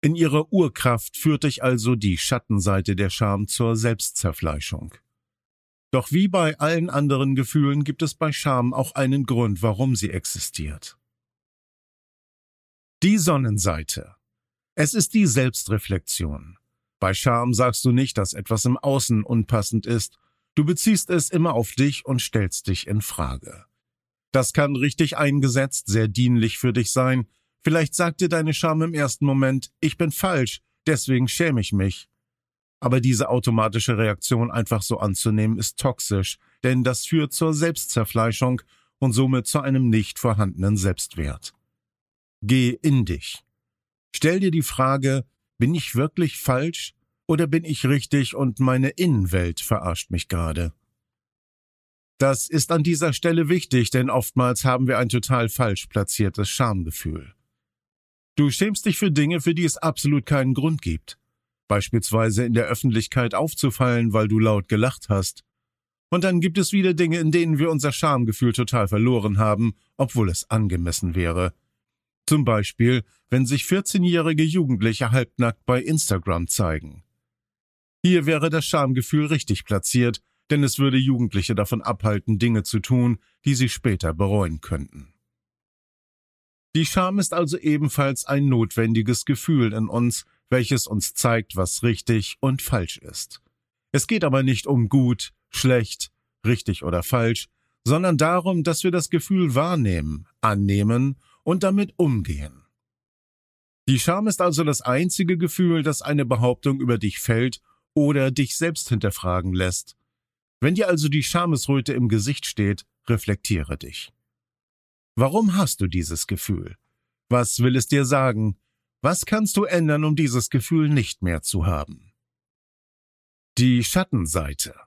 In ihrer Urkraft führt dich also die Schattenseite der Scham zur Selbstzerfleischung. Doch wie bei allen anderen Gefühlen gibt es bei Scham auch einen Grund, warum sie existiert. Die Sonnenseite. Es ist die Selbstreflexion. Bei Scham sagst du nicht, dass etwas im Außen unpassend ist, du beziehst es immer auf dich und stellst dich in Frage. Das kann richtig eingesetzt sehr dienlich für dich sein. Vielleicht sagt dir deine Scham im ersten Moment, ich bin falsch, deswegen schäme ich mich. Aber diese automatische Reaktion einfach so anzunehmen, ist toxisch, denn das führt zur Selbstzerfleischung und somit zu einem nicht vorhandenen Selbstwert. Geh in dich. Stell dir die Frage, bin ich wirklich falsch oder bin ich richtig und meine Innenwelt verarscht mich gerade? Das ist an dieser Stelle wichtig, denn oftmals haben wir ein total falsch platziertes Schamgefühl. Du schämst dich für Dinge, für die es absolut keinen Grund gibt. Beispielsweise in der Öffentlichkeit aufzufallen, weil du laut gelacht hast. Und dann gibt es wieder Dinge, in denen wir unser Schamgefühl total verloren haben, obwohl es angemessen wäre. Zum Beispiel, wenn sich 14-jährige Jugendliche halbnackt bei Instagram zeigen. Hier wäre das Schamgefühl richtig platziert, denn es würde Jugendliche davon abhalten, Dinge zu tun, die sie später bereuen könnten. Die Scham ist also ebenfalls ein notwendiges Gefühl in uns, welches uns zeigt, was richtig und falsch ist. Es geht aber nicht um gut, schlecht, richtig oder falsch, sondern darum, dass wir das Gefühl wahrnehmen, annehmen und damit umgehen. Die Scham ist also das einzige Gefühl, das eine Behauptung über dich fällt oder dich selbst hinterfragen lässt. Wenn dir also die Schamesröte im Gesicht steht, reflektiere dich. Warum hast du dieses Gefühl? Was will es dir sagen? Was kannst du ändern, um dieses Gefühl nicht mehr zu haben? Die Schattenseite.